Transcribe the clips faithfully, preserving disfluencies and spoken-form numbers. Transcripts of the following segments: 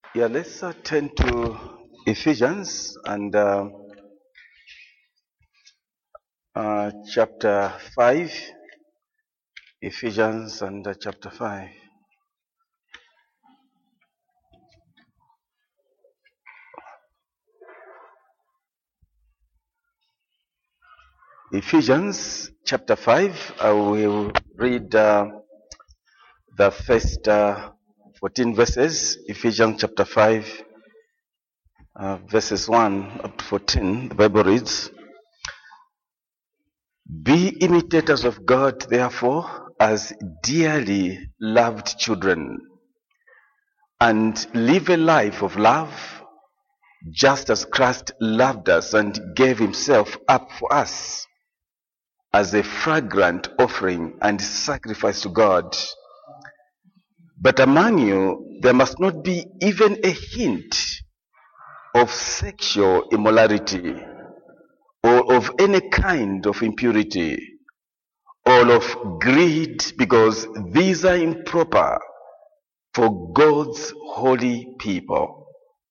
Yeah, let's uh, turn to Ephesians and uh, uh, chapter five. Ephesians and uh, chapter five. Ephesians chapter five. I will read uh, the first uh, fourteen verses. Ephesians chapter five, uh, verses one up to fourteen. The Bible reads, "Be imitators of God, therefore, as dearly loved children, and live a life of love, just as Christ loved us and gave himself up for us as a fragrant offering and sacrifice to God. But among you there must not be even a hint of sexual immorality, or of any kind of impurity, or of greed, because these are improper for God's holy people.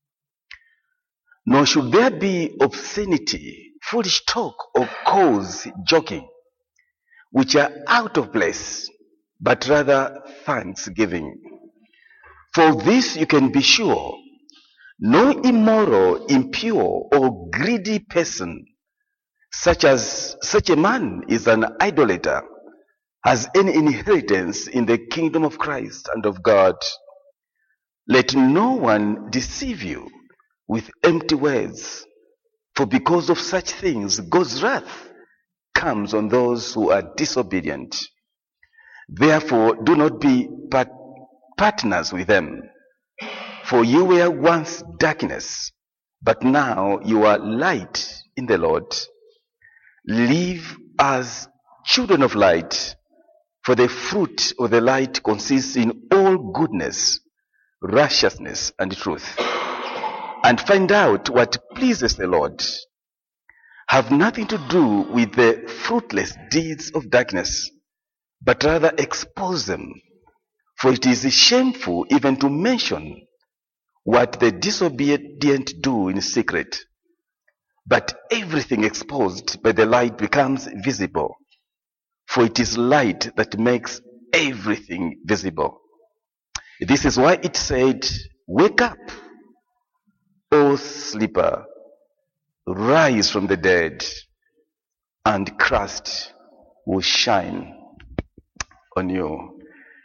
Nor should there be obscenity, foolish talk, or coarse joking, which are out of place, but rather thanksgiving. For this you can be sure, no immoral, impure, or greedy person, such as such a man is an idolater, has any inheritance in the kingdom of Christ and of God. Let no one deceive you with empty words, for because of such things God's wrath comes on those who are disobedient. Therefore do not be part- partners with them. For you were once darkness, but now you are light in the Lord. Live as children of light, for the fruit of the light consists in all goodness, righteousness, and truth. And find out what pleases the Lord. Have nothing to do with the fruitless deeds of darkness, but rather expose them. For it is shameful even to mention what the disobedient do in secret. But everything exposed by the light becomes visible. For it is light that makes everything visible. This is why it said, wake up, O sleeper, rise from the dead, and Christ will shine on you."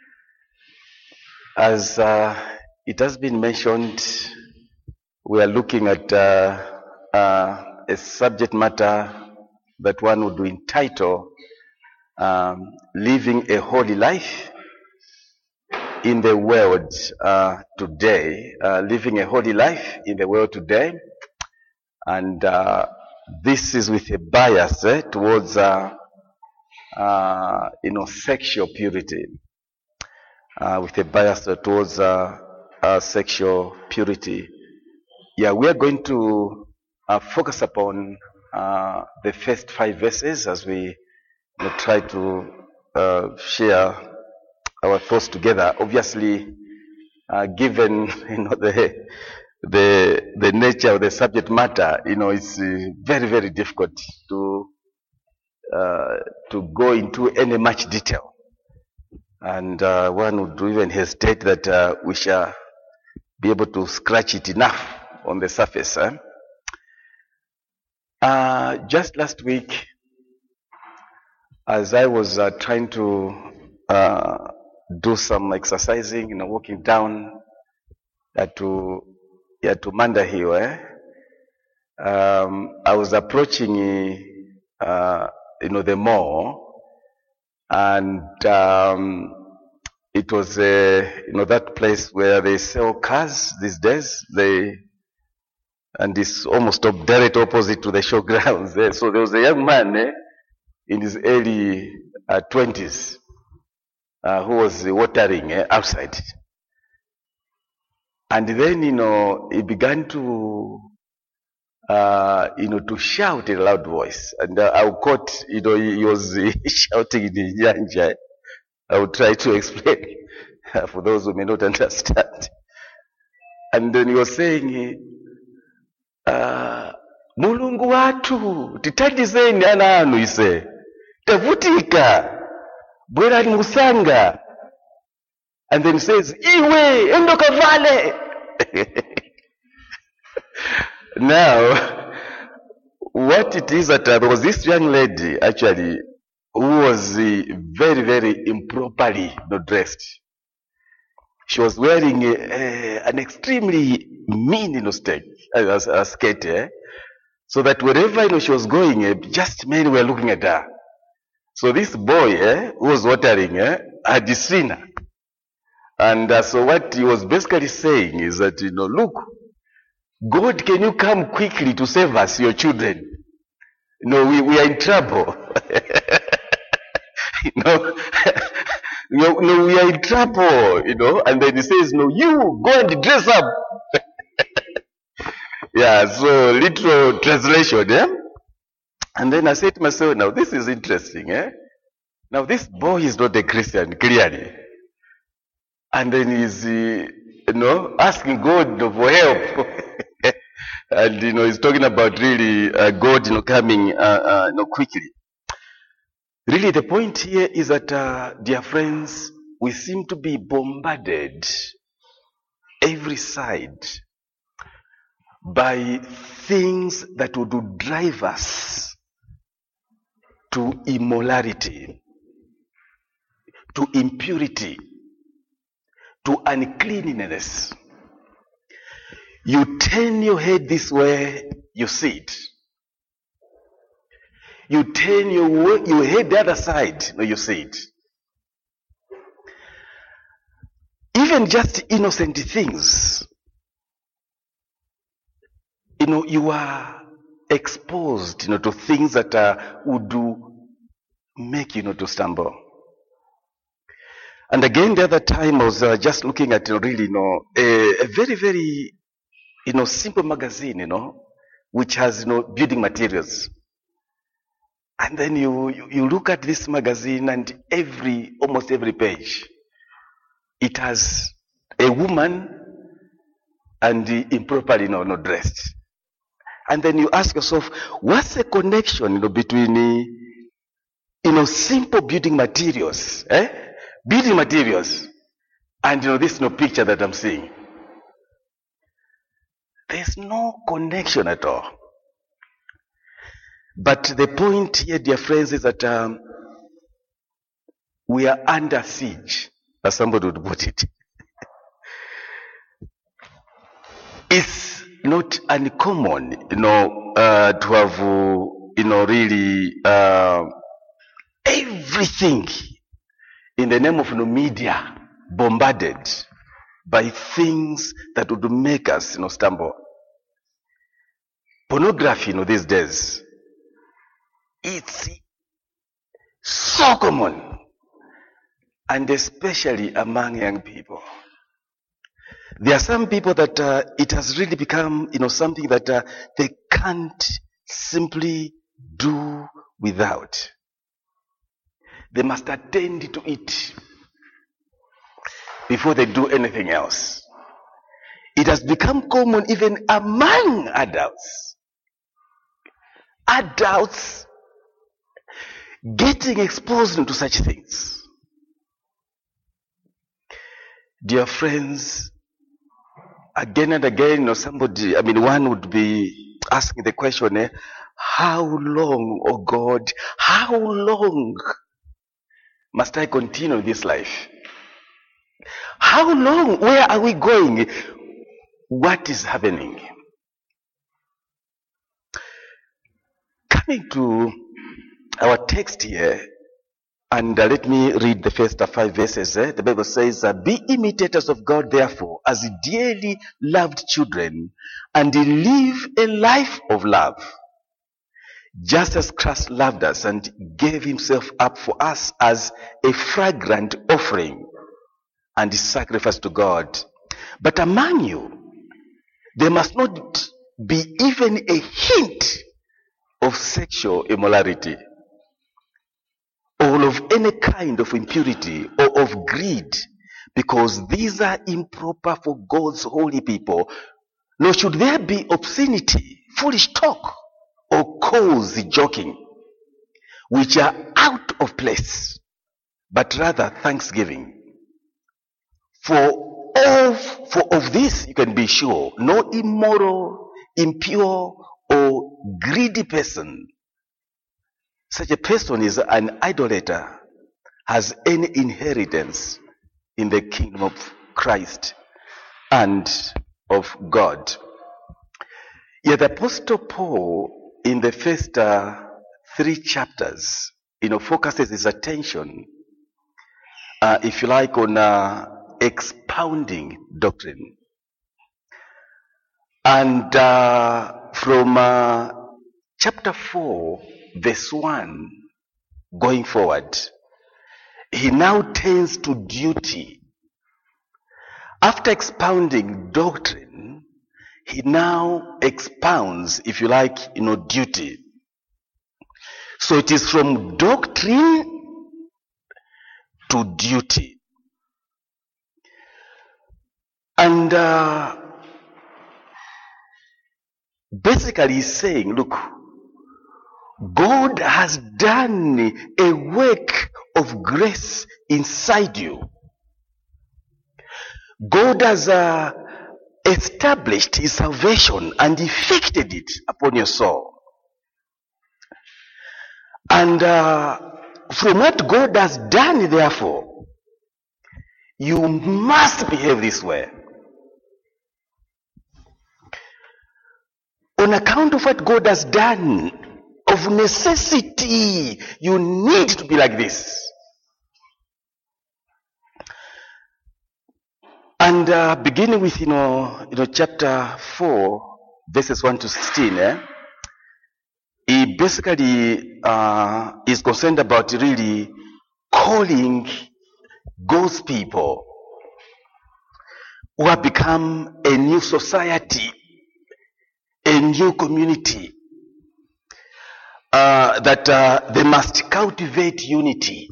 As uh, it has been mentioned, we are looking at uh, uh, a subject matter that one would entitle um, living a holy life in the world uh, today. Uh, living a holy life in the world today. And uh, this is with a bias eh, towards uh, uh, you know, sexual purity. Uh, with a bias towards uh, uh, sexual purity. Yeah, we are going to uh, focus upon uh, the first five verses as we you know, try to uh, share our thoughts together. Obviously, uh, given you know the the the nature of the subject matter, you know, it's uh, very very difficult to uh, to go into any much detail. And uh, one would even hesitate that uh, we shall be able to scratch it enough on the surface. Eh? Uh, just last week, as I was uh, trying to uh, do some exercising, you know, walking down uh, to yeah, to Manda Hill, eh? um, I was approaching uh, you know the mall. And um, it was, uh, you know, that place where they sell cars these days. They, and it's almost up direct opposite to the showgrounds. Eh? So there was a young man eh, in his early uh, twenties uh, who was watering eh, outside. And then, you know, he began to, uh, you know, to shout in a loud voice. And uh, I quote, you know, he, he was uh, shouting in Nyanja. I will try to explain for those who may not understand. And then he was saying, uh, mulungu watu titandizeni ana anu ise tavutika bwera ali musanga. And then he says, iwe endo kavale. Now, what it is that uh, there was this young lady actually who was uh, very, very improperly not dressed. She was wearing uh, uh, an extremely mean, you know, skirt, uh, uh, skirt eh? So that wherever, you know, she was going, uh, just men were looking at her. So this boy eh, who was watering eh, had seen her. And uh, so what he was basically saying is that, you know, look, God, can you come quickly to save us, your children? You know, we, we are in trouble. you know, no, no, we are in trouble, you know. And then he says, no, you go and dress up. Yeah, so literal translation, yeah. And then I said to myself, now this is interesting, eh? Now this boy is not a Christian, clearly. And then he's, uh, you know, asking God for help. And, you know, he's talking about really uh, God, you know, coming, uh, uh, you know, quickly. Really, the point here is that, uh, dear friends, we seem to be bombarded every side by things that would drive us to immorality, to impurity, to uncleanness. You turn your head this way, you see it. You turn your, your head the other side, no, you see it. Even just innocent things, you know, you are exposed, you know, to things that uh, would do, make you, you know, to stumble. And again, the other time I was uh, just looking at, you know, really, you know, a, a very, very, you know, simple magazine, you know, which has, you know, building materials. And then you, you, you look at this magazine and every, almost every page, it has a woman and the improperly, you know, not dressed. And then you ask yourself, what's the connection, you know, between, you know, simple building materials, eh? Building materials and, you know, this, you know, picture that I'm seeing. There's no connection at all. But the point here, dear friends, is that um, we are under siege, as somebody would put it. It's not uncommon, you know, uh, to have, uh, you know, really uh, everything in the name of, you know, media bombarded by things that would make us, you know, stumble. Pornography, you know, these days, it's so common, and especially among young people. There are some people that uh, it has really become, you know, something that uh, they can't simply do without. They must attend to it before they do anything else. It has become common even among adults. Adults getting exposed to such things. Dear friends, again and again, you know, somebody, I mean, one would be asking the question, eh, how long, oh God, how long must I continue this life? How long? Where are we going? What is happening? Coming to our text here, and uh, let me read the first uh, five verses. Eh? The Bible says, uh, be imitators of God, therefore, as dearly loved children, and live a life of love, just as Christ loved us and gave himself up for us as a fragrant offering and sacrifice to God. But among you, there must not be even a hint of sexual immorality, or of any kind of impurity, or of greed, because these are improper for God's holy people, nor should there be obscenity, foolish talk, or coarse joking, which are out of place, but rather thanksgiving. For of, for of this you can be sure, no immoral, impure, or greedy person, such a person is an idolater, has any inheritance in the kingdom of Christ and of God. Yet the Apostle Paul, in the first uh, three chapters, you know, focuses his attention, uh, if you like, on uh, expounding doctrine. And uh, from uh, chapter four, verse one, going forward, he now turns to duty. After expounding doctrine, he now expounds, if you like, you know, duty. So it is from doctrine to duty. And uh, basically he's saying, look, God has done a work of grace inside you. God has uh, established his salvation and effected it upon your soul. And uh, from what God has done, therefore, you must behave this way. On account of what God has done, of necessity, you need to be like this. And uh, beginning with, you know, you know, chapter four, verses one to sixteen, eh, he basically uh, is concerned about really calling God's people who have become a new society, a new community, uh, that uh, they must cultivate unity.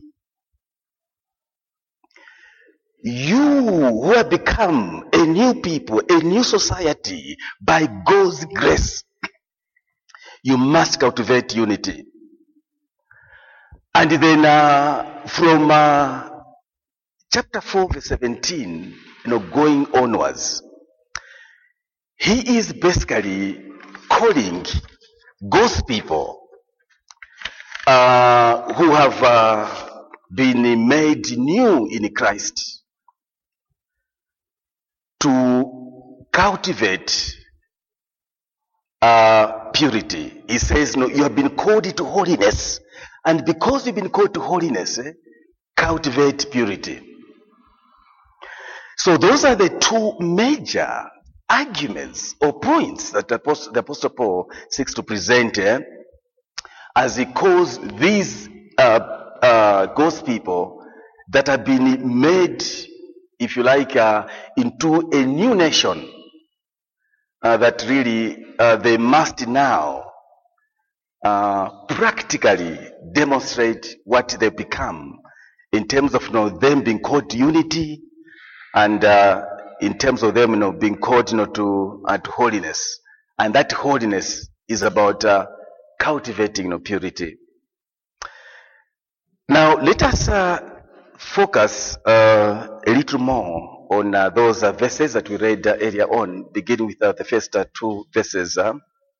You who have become a new people, a new society by God's grace, you must cultivate unity. And then uh, from uh, chapter four, verse seventeen, you know, going onwards, he is basically calling God's people uh, who have uh, been made new in Christ to cultivate uh, purity. He says, no, you have been called to holiness. And because you've been called to holiness, eh, cultivate purity. So those are the two major arguments or points that the Apostle, the Apostle Paul seeks to present eh, as he calls these uh, uh, God's people that have been made, if you like, uh, into a new nation, uh, that really uh, they must now uh, practically demonstrate what they become in terms of, you know, them being called to unity, and uh, in terms of them, you know, being called, you know, to, uh, to holiness. And that holiness is about uh, cultivating, you know, purity. Now let us uh, focus uh, a little more on uh, those uh, verses that we read uh, earlier on, beginning with uh, the first uh, two verses. Uh.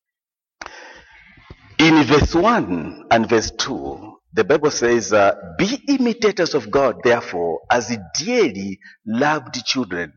In verse one and verse two, the Bible says, uh, be imitators of God, therefore, as dearly loved children,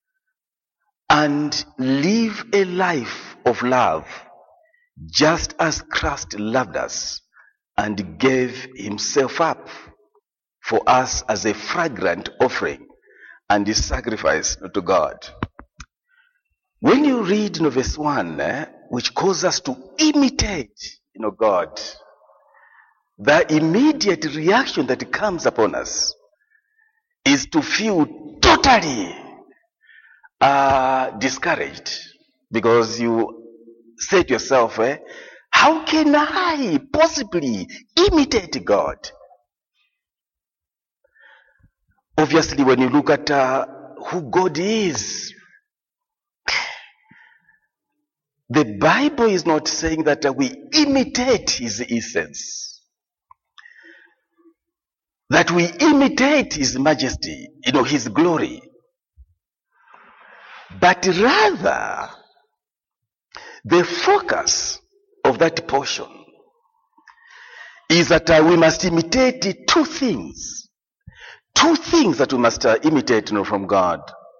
and live a life of love, just as Christ loved us and gave himself up for us as a fragrant offering and a sacrifice to God. When you read, you know, verse one, eh, which calls us to imitate, you know, God, the immediate reaction that comes upon us is to feel totally uh, discouraged, because you say to yourself, eh, how can I possibly imitate God? obviously, when you look at uh, who God is, the Bible is not saying that uh, we imitate his essence, that we imitate his majesty, you know, his glory, but rather the focus of that portion is that uh, we must imitate two things. Two things that we must uh, imitate, you know, from God.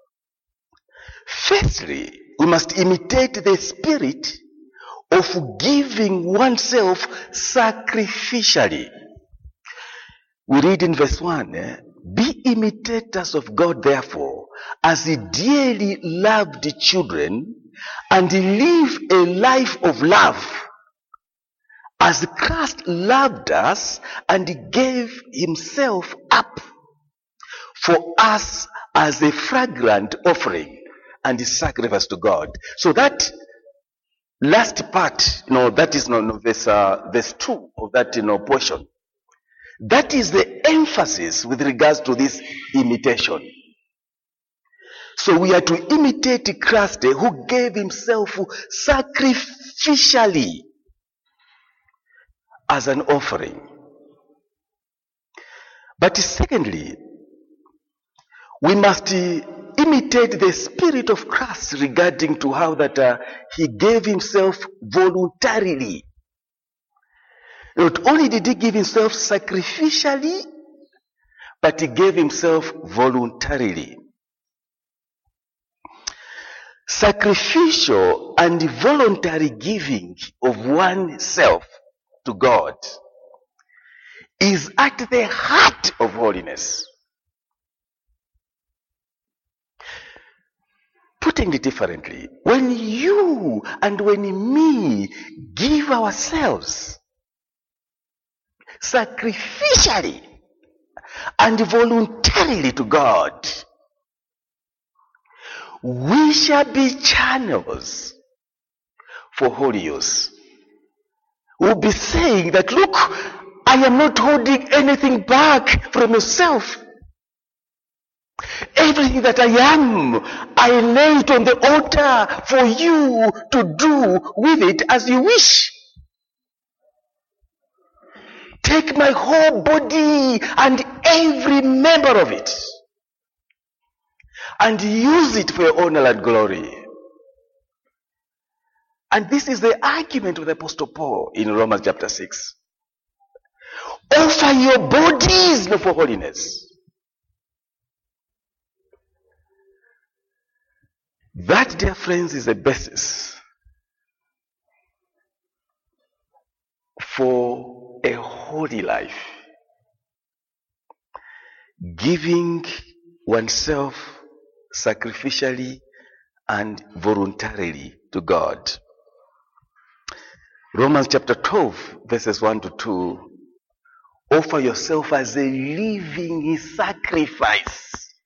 Firstly, we must imitate the spirit of giving oneself sacrificially. We read in verse one, eh, be imitators of God, therefore, as the dearly loved children, and live a life of love, as Christ loved us and gave himself up for us as a fragrant offering and a sacrifice to God. So that last part, you know, that is, you know, verse, uh, verse two of that, you know, portion. That is the emphasis with regards to this imitation. So we are to imitate Christ, who gave himself sacrificially as an offering. But secondly, we must imitate the spirit of Christ regarding to how that uh, he gave himself voluntarily. Not only did he give himself sacrificially, but he gave himself voluntarily. Sacrificial and voluntary giving of oneself to God is at the heart of holiness. Putting it differently, when you and when me give ourselves sacrificially and voluntarily to God, we shall be channels for holy use. We'll be saying that, look, I am not holding anything back from yourself. Everything that I am, I lay it on the altar for you to do with it as you wish. Take my whole body and every member of it and use it for your honor and glory. And this is the argument of the Apostle Paul in Romans chapter six. Offer your bodies for holiness. That, dear friends, is the basis for a holy life. Giving oneself sacrificially and voluntarily to God. Romans chapter twelve, verses one to two. Offer yourself as a living sacrifice.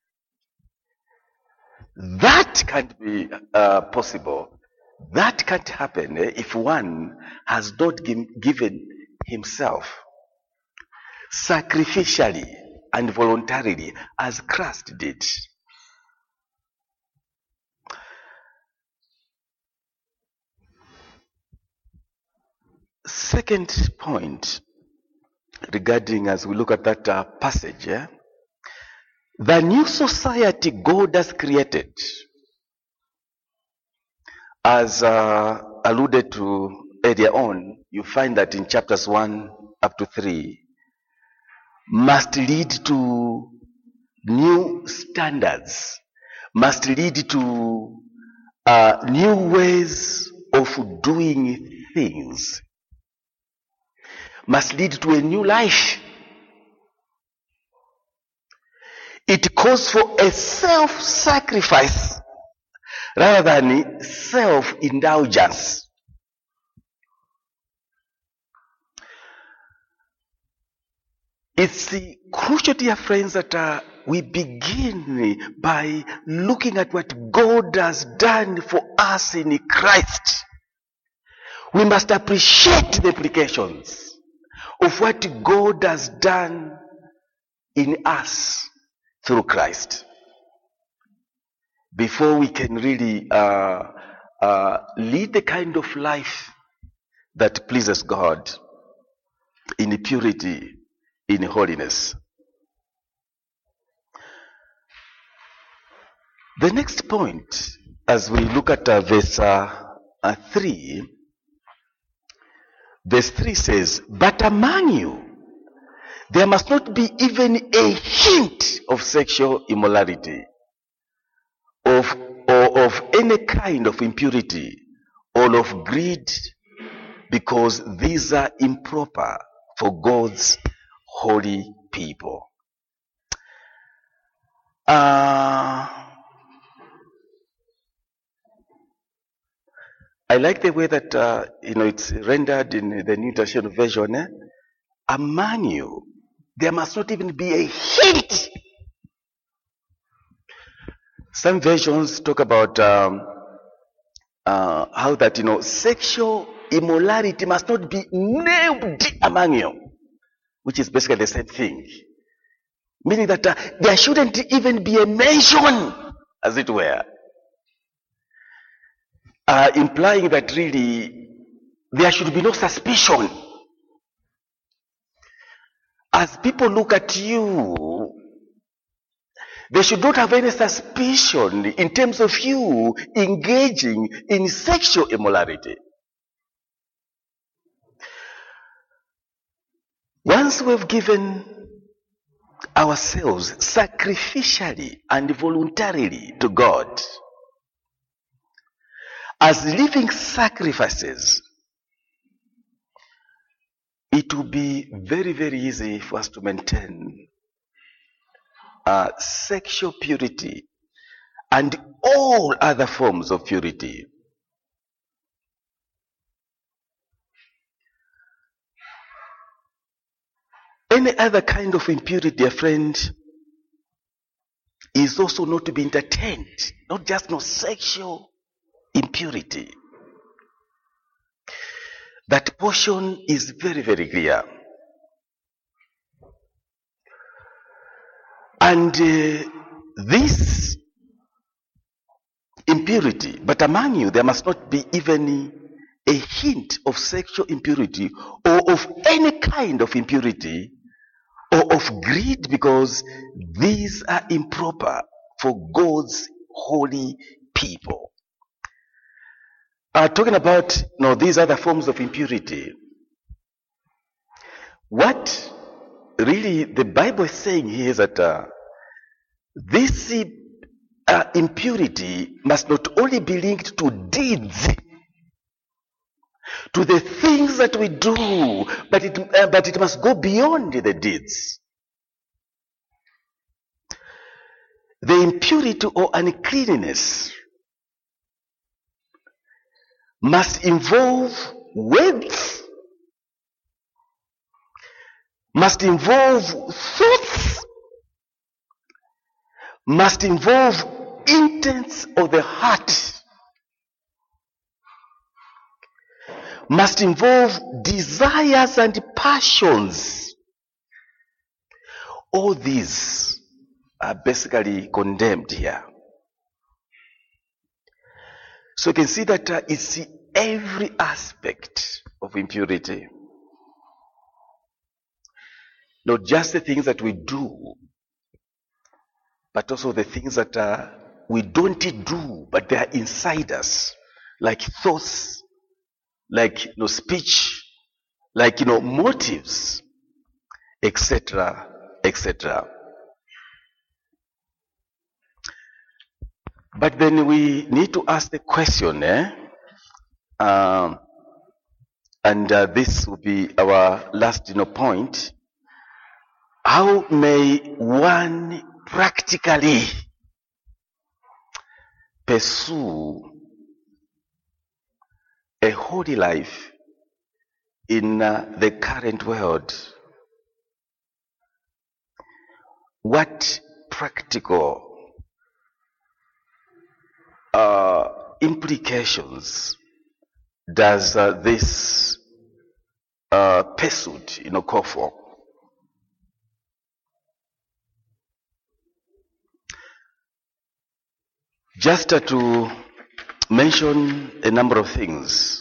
That can't be uh, possible. That can't happen eh, if one has not given himself sacrificially and voluntarily as Christ did. Second point regarding, as we look at that uh, passage, eh, the new society God has created, as uh, alluded to earlier on, you find that in chapters one up to three, must lead to new standards, must lead to uh, new ways of doing things, must lead to a new life. It calls for a self-sacrifice rather than self-indulgence. It's crucial, dear friends, that uh, we begin by looking at what God has done for us in Christ. We must appreciate the implications of what God has done in us through Christ before we can really uh, uh, lead the kind of life that pleases God in purity, in holiness. The next point, as we look at uh, verse uh, uh, three, verse three says, "But among you, there must not be even a hint of sexual immorality, of or of any kind of impurity, or of greed, because these are improper for God's holy people." Uh, I like the way that uh, you know it's rendered in the New International Version. Eh? Among you, there must not even be a hint. Some versions talk about um, uh, how that you know sexual immorality must not be named among you, which is basically the same thing. Meaning that uh, there shouldn't even be a mention, as it were. Uh, implying that really there should be no suspicion. As people look at you, they should not have any suspicion in terms of you engaging in sexual immorality. Once we've given ourselves sacrificially and voluntarily to God, as living sacrifices, it will be very, very easy for us to maintain uh, sexual purity and all other forms of purity. Any other kind of impurity, dear friend, is also not to be entertained. Not just no sexual impurity. That portion is very, very clear. And uh, this impurity, but among you there must not be even a hint of sexual impurity or of any kind of impurity or of greed, because these are improper for God's holy people. Uh, talking about you know, these other forms of impurity, what really the Bible is saying here is that uh, this uh, impurity must not only be linked to deeds, to the things that we do, but it, uh, but it must go beyond the deeds. The impurity or uncleanness must involve words, must involve thoughts, must involve intents of the heart, must involve desires and passions. All these are basically condemned here. So you can see that uh, it's every aspect of impurity. Not just the things that we do, but also the things that uh, we don't do, but they are inside us, like thoughts, like you know, speech, like you know, motives, et cetera, et cetera. But then we need to ask the question, eh? Um, and uh, this will be our last you know, point. How may one practically pursue a holy life in uh, the current world? What practical uh, implications does uh, this uh, pursuit, you know, call for? Just uh, to mention a number of things.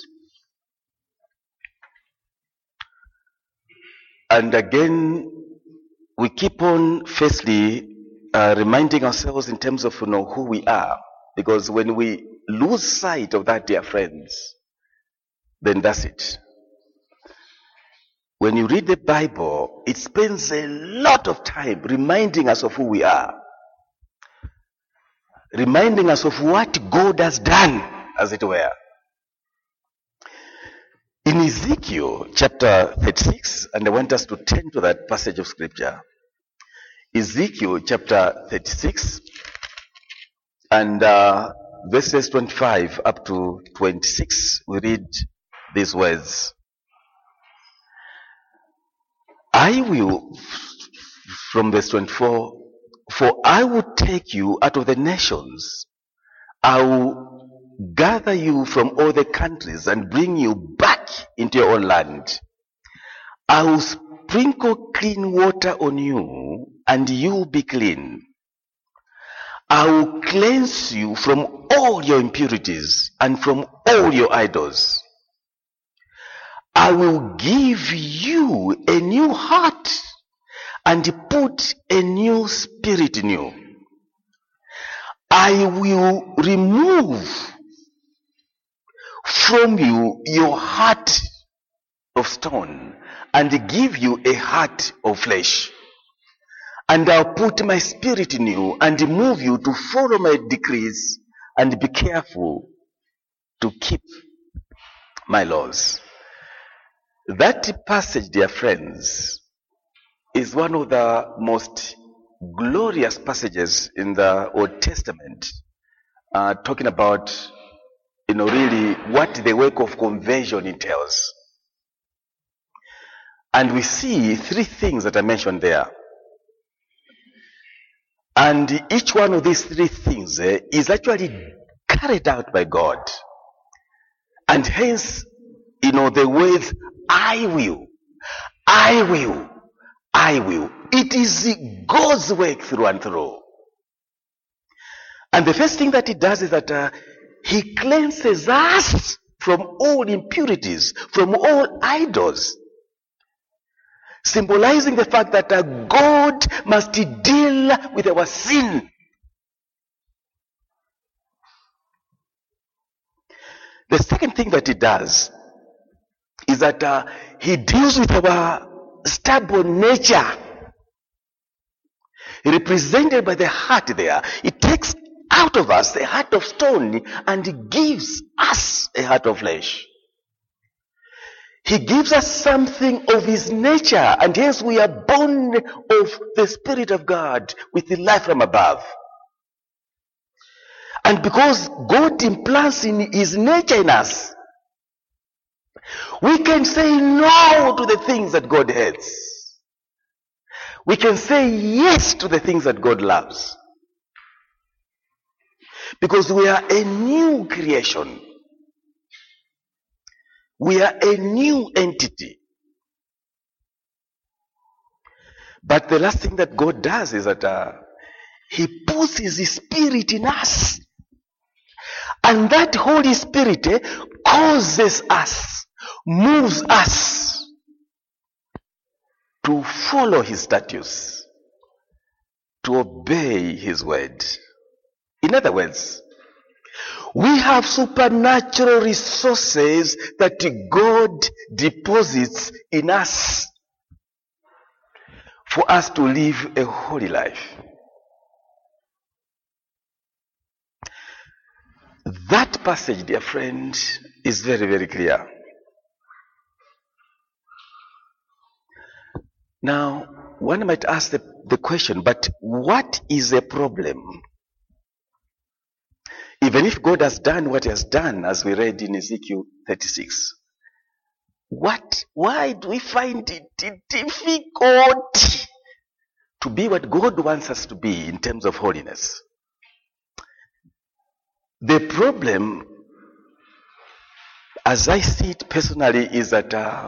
And again, we keep on firstly uh, reminding ourselves in terms of you know, who we are. Because when we lose sight of that, dear friends, then that's it. When you read the Bible, it spends a lot of time reminding us of who we are. Reminding us of what God has done, as it were. In Ezekiel chapter thirty-six, and I want us to turn to that passage of scripture. Ezekiel chapter thirty-six, and uh, verses twenty-five up to twenty-six, we read these words. I will, from verse twenty-four, for I will take you out of the nations. I will gather you from all the countries and bring you back into your own land. I will sprinkle clean water on you, and you will be clean. I will cleanse you from all your impurities and from all your idols. I will give you a new heart and put a new spirit in you. I will remove from you your heart of stone and give you a heart of flesh. And I'll put my spirit in you and move you to follow my decrees and be careful to keep my laws. That passage, dear friends, is one of the most glorious passages in the Old Testament, uh, talking about, you know, really what the work of conversion entails. And we see three things that I mentioned there. And each one of these three things eh, is actually carried out by God. And hence, you know, the words, I will, I will, I will. It is God's work through and through. And the first thing that he does is that uh, he cleanses us from all impurities, from all idols. Symbolizing the fact that uh, God must deal with our sin. The second thing that he does is that uh, he deals with our stubborn nature, represented by the heart there. He takes out of us a heart of stone and he gives us a heart of flesh. He gives us something of his nature, and hence we are born of the Spirit of God with the life from above. And because God implants in his nature in us, we can say no to the things that God hates. We can say yes to the things that God loves. Because we are a new creation. We are a new entity. But the last thing that God does is that uh, he puts his spirit in us. And that Holy Spirit eh, causes us, moves us to follow his statutes, to obey his word. In other words, we have supernatural resources that God deposits in us for us to live a holy life. That passage, dear friend, is very, very clear. Now, one might ask the, the question, but what is the problem? Even if God has done what he has done, as we read in Ezekiel thirty-six, what, why do we find it difficult to be what God wants us to be in terms of holiness? The problem, as I see it personally, is that uh,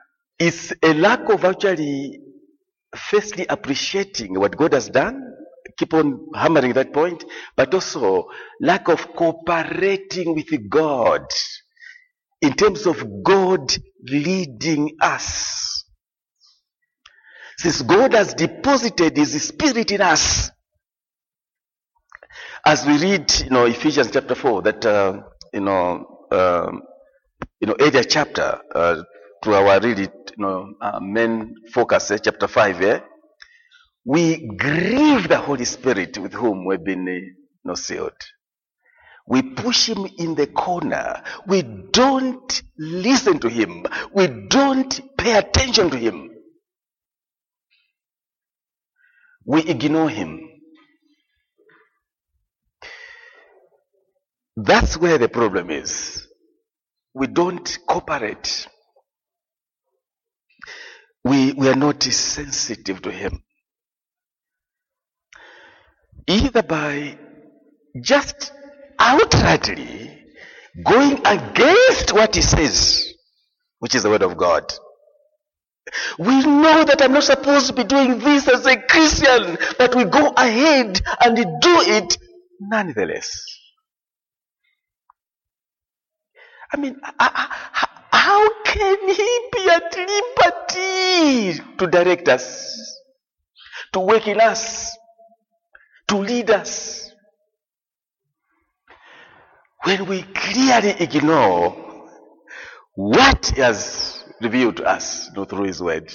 it's a lack of actually firstly appreciating what God has done, keep on hammering that point, but also lack of cooperating with God in terms of God leading us. Since God has deposited His Spirit in us, as we read, you know, Ephesians chapter four, that uh, you know, um, you know, earlier chapter uh, to our really, you know, uh, main focus, eh, chapter five, eh, we grieve the Holy Spirit with whom we've been, uh, you know, sealed. We push Him in the corner. We don't listen to Him. We don't pay attention to Him. We ignore Him. That's where the problem is. We don't cooperate. We, we are not sensitive to Him. Either by just outrightly going against what He says, which is the Word of God. We know that I'm not supposed to be doing this as a Christian, but we go ahead and do it nonetheless. I mean, how can He be at liberty to direct us, to work in us, to lead us, when we clearly ignore what He has revealed to us, you know, through His Word?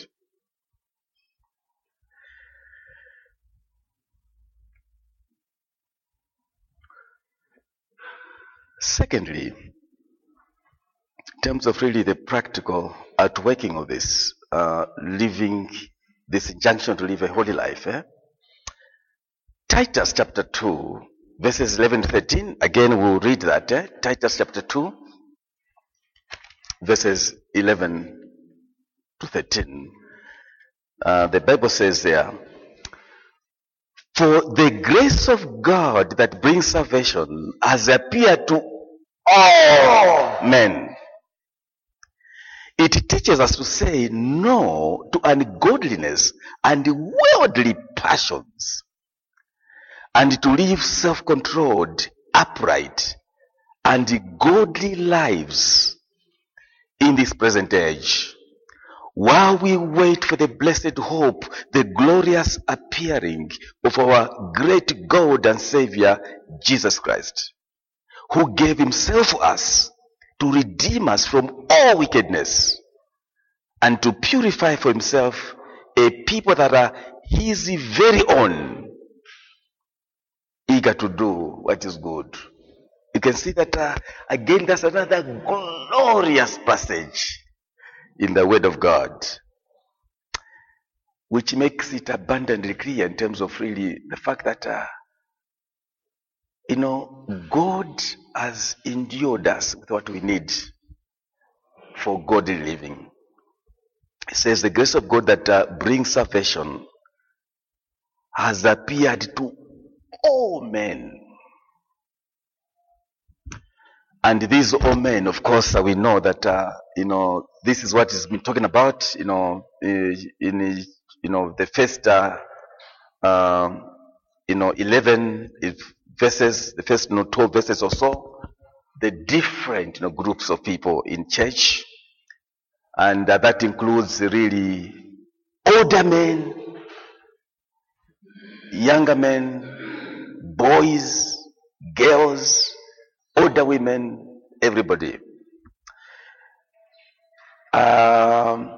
Secondly, in terms of really the practical outworking of this, uh, living this injunction to live a holy life, eh? Titus chapter two, verses eleven to thirteen, again we'll read that. Eh? Titus chapter two, verses eleven to thirteen. Uh, the Bible says there, "For the grace of God that brings salvation has appeared to all men. It teaches us to say no to ungodliness and worldly passions, and to live self-controlled, upright, and godly lives in this present age, while we wait for the blessed hope, the glorious appearing of our great God and Savior, Jesus Christ, who gave Himself for us to redeem us from all wickedness, and to purify for Himself a people that are His very own, eager to do what is good." You can see that uh, again, that's another glorious passage in the Word of God, which makes it abundantly clear in terms of really the fact that uh, you know, God has endured us with what we need for godly living. It says the grace of God that uh, brings salvation has appeared to all men. And these all men, of course, uh, we know that, uh, you know, this is what has been talking about, you know, in, in you know, the first, uh, uh, you know, eleven verses, the first, you know, twelve verses or so, the different, you know, groups of people in church. And uh, that includes really older men, younger men, boys, girls, older women, everybody. Um,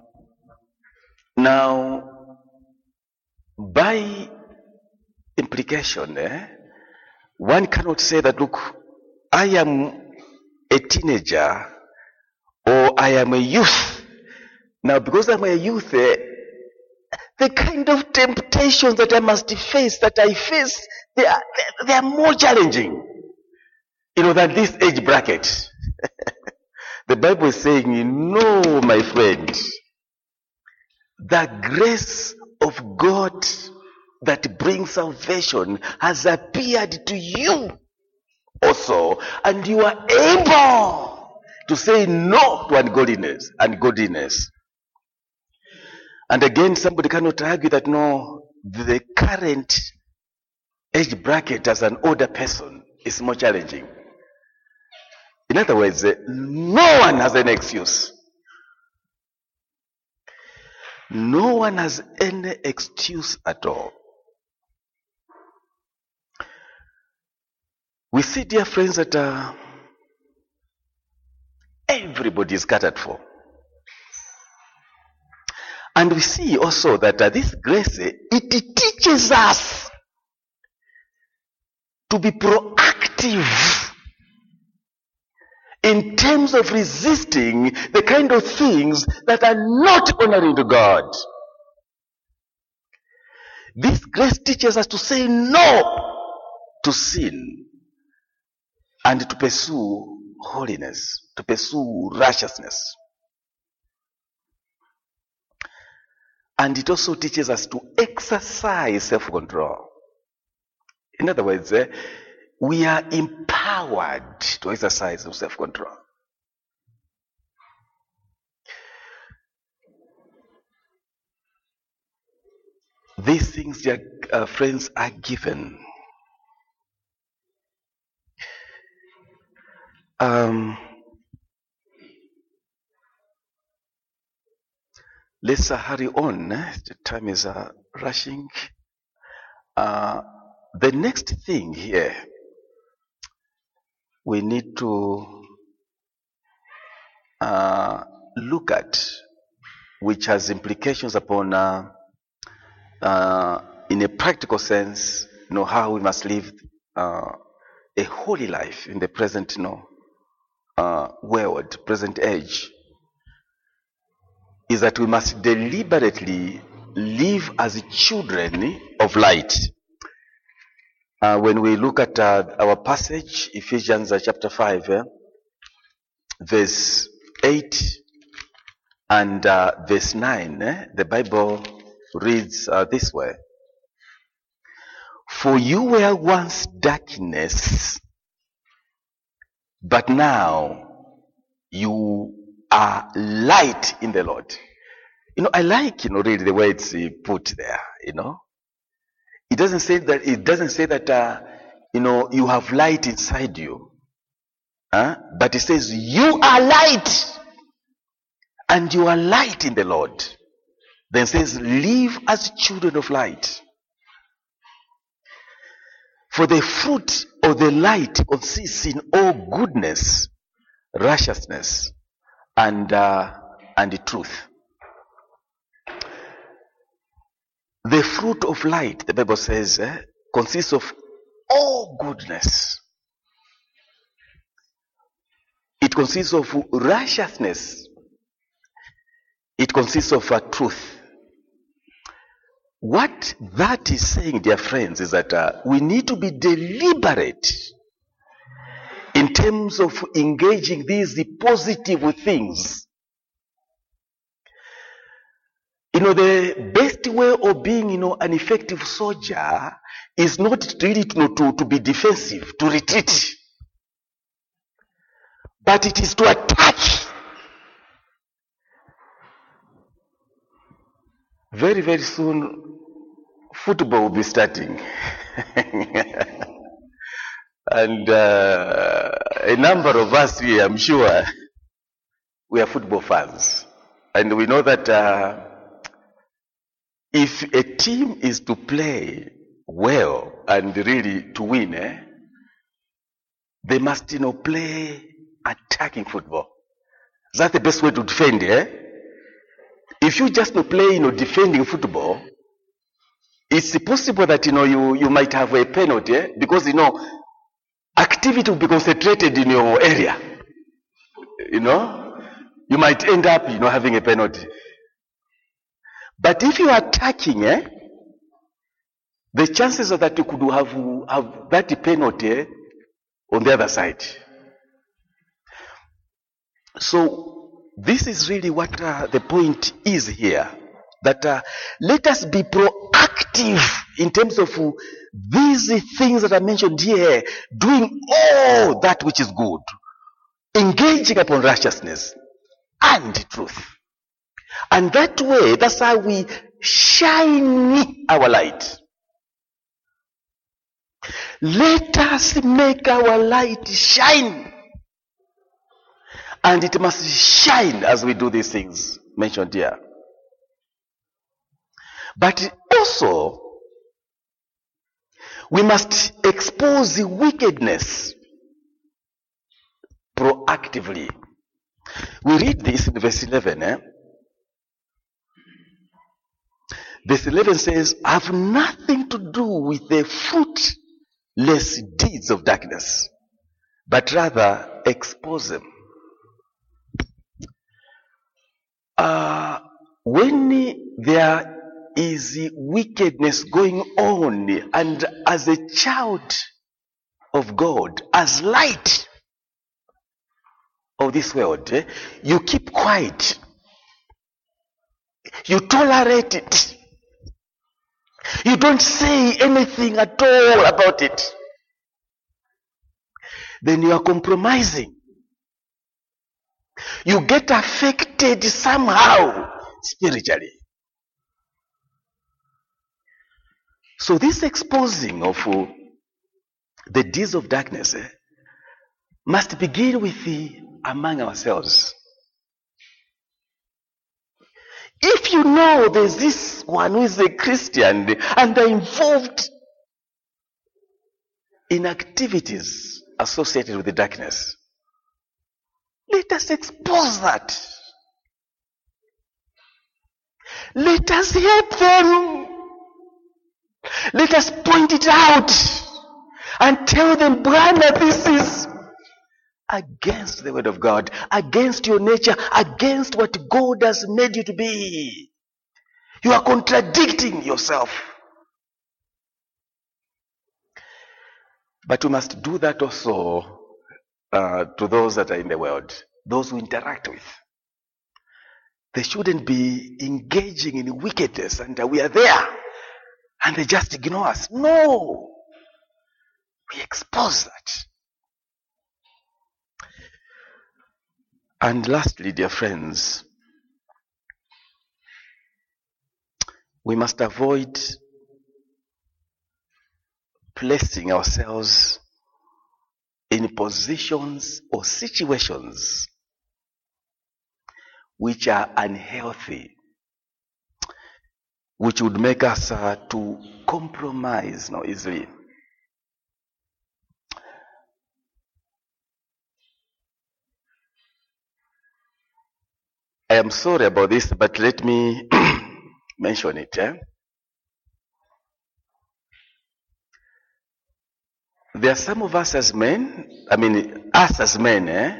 now, by implication, eh, one cannot say that, look, I am a teenager or I am a youth. Now, because I'm a youth, eh, the kind of temptations that I must face, that I face, they are, they are more challenging, you know, than this age bracket. The Bible is saying, no, my friend, the grace of God that brings salvation has appeared to you also, and you are able to say no to ungodliness and godliness. And again, somebody cannot argue that no, the current age bracket as an older person is more challenging. In other words, uh, no one has any excuse. No one has any excuse at all. We see, dear friends, that uh, everybody is catered for. And we see also that uh, this grace, uh, it teaches us to be proactive in terms of resisting the kind of things that are not honoring to God. This grace teaches us to say no to sin and to pursue holiness, to pursue righteousness. And it also teaches us to exercise self-control. In other words, eh, we are empowered to exercise self-control. These things, dear uh, friends, are given. Um, let's uh, hurry on. Eh? The time is uh, rushing. Uh, the next thing here we need to uh, look at, which has implications upon, uh, uh, in a practical sense, you know, how we must live uh, a holy life in the present, you know, uh, world, present age, is that we must deliberately live as children of light. Uh, when we look at uh, our passage, Ephesians uh, chapter five, eh, verse eight and uh, verse nine, eh, the Bible reads uh, this way. For you were once darkness, but now you are light in the Lord. You know, I like, you know, really the way it's uh, put there, you know. It doesn't say that, it doesn't say that, uh, you know, you have light inside you. Huh? But it says, you are light. And you are light in the Lord. Then it says, live as children of light. For the fruit of the light consists in all goodness, righteousness, and, uh, and the truth. The fruit of light, the Bible says, eh, consists of all goodness. It consists of righteousness. It consists of uh, truth. What that is saying, dear friends, is that uh, we need to be deliberate in terms of engaging these positive things. You know, the best way of being, you know, an effective soldier is not really to, to, to be defensive, to retreat. But it is to attack. Very, very soon, football will be starting. And uh, a number of us here, I'm sure, we are football fans. And we know that uh, if a team is to play well and really to win, eh, they must, you know, play attacking football. That's the best way to defend, eh? If you just, you know, play, you know, defending football, it's possible that, you know, you, you might have a penalty, eh? Because, you know, activity will be concentrated in your area. You know, you might end up, you know, having a penalty. But if you are attacking, eh, the chances are that you could have, have that penalty, eh, on the other side. So this is really what uh, the point is here. That uh, let us be proactive in terms of uh, these things that are mentioned here, doing all that which is good, engaging upon righteousness and truth. And that way, that's how we shine our light. Let us make our light shine. And it must shine as we do these things mentioned here. But also, we must expose the wickedness proactively. We read this in verse eleven. Eh? Verse eleven says, have nothing to do with the fruitless deeds of darkness, but rather expose them. Uh, when there is wickedness going on, and as a child of God, as light of this world, eh, you keep quiet. You tolerate it. You don't say anything at all about it. Then you are compromising. You get affected somehow spiritually. So this exposing of uh, the deeds of darkness eh, must begin with the among ourselves. If you know there's this one who is a Christian and they're involved in activities associated with the darkness, let us expose that. Let us help them. Let us point it out and tell them, brother, this is against the word of God, against your nature, against what God has made you to be. You are contradicting yourself. But we must do that also uh, to those that are in the world, those who interact with. They shouldn't be engaging in wickedness and uh, we are there and they just ignore us. No! We expose that. And lastly, dear friends, we must avoid placing ourselves in positions or situations which are unhealthy, which would make us uh, to compromise no, easily. I am sorry about this, but let me mention it. Eh? There are some of us as men, I mean, us as men, eh?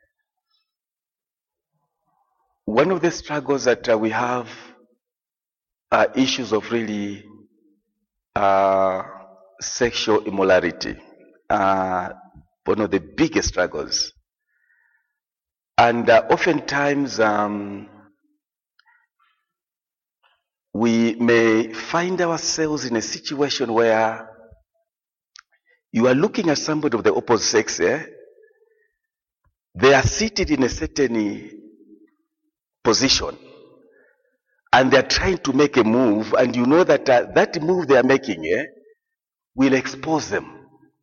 One of the struggles that uh, we have are issues of really uh, sexual immorality. Uh, one of the biggest struggles. And uh, oftentimes um, we may find ourselves in a situation where you are looking at somebody of the opposite sex. Eh? They are seated in a certain position and they are trying to make a move, and you know that uh, that move they are making eh, will expose them.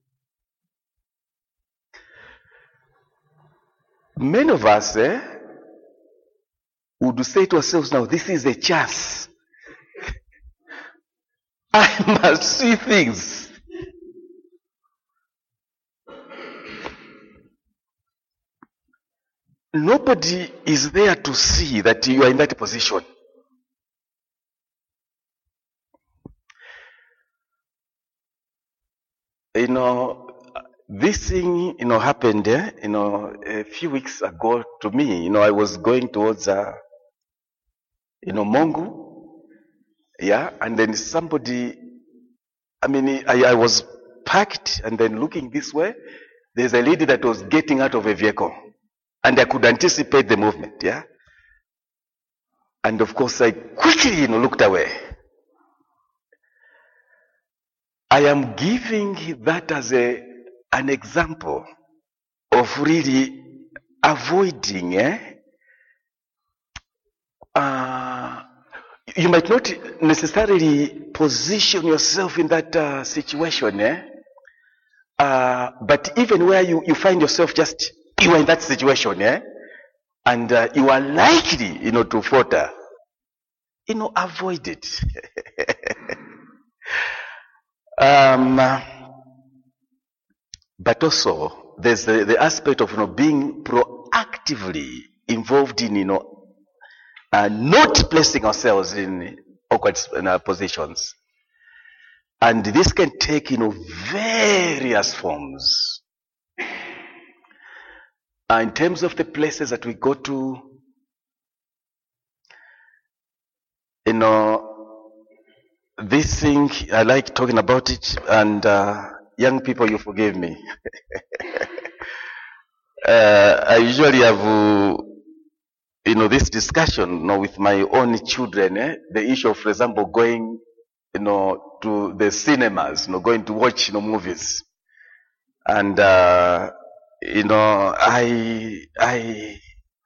Many of us eh, would say to ourselves, now this is a chance. I must see things. Nobody is there to see that you are in that position. You know, this thing, you know, happened, eh, you know, a few weeks ago to me. You know, I was going towards, uh, you know, Mongu, yeah, and then somebody, I mean, I, I was parked and then looking this way. There's a lady that was getting out of a vehicle, and I could anticipate the movement, yeah. And of course, I quickly, you know, looked away. I am giving that as a an example of really avoiding. Eh? Uh, you might not necessarily position yourself in that uh, situation, eh? Uh, but even where you, you find yourself just, you are in that situation, yeah? And uh, you are likely, you know, to falter. You know, avoid it. um, but also, there's the, the aspect of, you know, being proactively involved in, you know, uh, not placing ourselves in awkward uh, positions. And this can take, you know, various forms. Uh, in terms of the places that we go to, you know, this thing, I like talking about it, and uh, young people, you forgive me. uh, I usually have, uh, you know, this discussion, you know, with my own children, eh? The issue of, for example, going, you know, to the cinemas, you know, going to watch, you know, movies. And, uh, you know, I, I,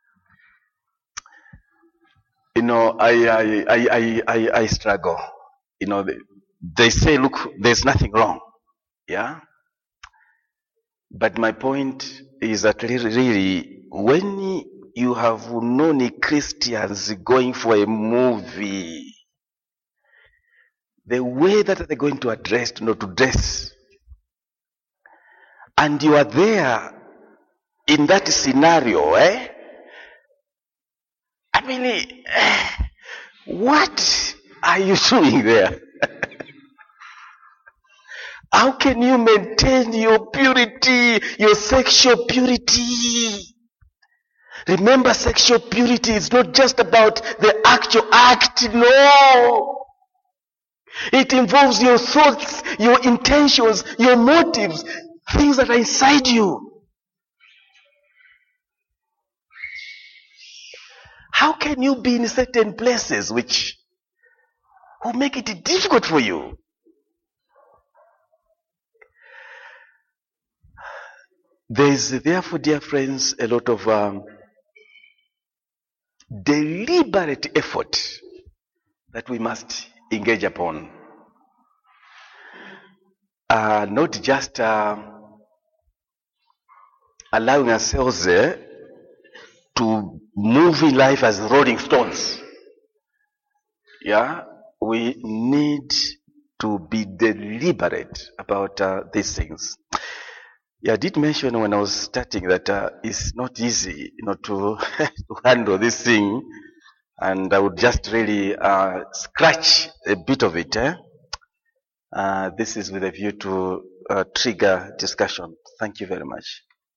you know, I, I, I, I, I, I struggle. You know, they, they say, look, there's nothing wrong. Yeah. But my point is that really, really when you have known Christians going for a movie, the way that they're going to address, you know, to dress, and you are there in that scenario, eh? I mean, eh, what are you doing there? How can you maintain your purity, your sexual purity? Remember, sexual purity is not just about the actual act, no. It involves your thoughts, your intentions, your motives, things that are inside you. How can you be in certain places which will make it difficult for you? There is therefore, dear friends, a lot of um, deliberate effort that we must engage upon. Uh, not just uh, allowing ourselves uh, to move in life as rolling stones. Yeah, we need to be deliberate about uh, these things. Yeah, I did mention when I was starting that uh, it's not easy, you know, to, to handle this thing, and I would just really uh, scratch a bit of it. Eh? Uh, this is with a view to uh, trigger discussion. Thank you very much.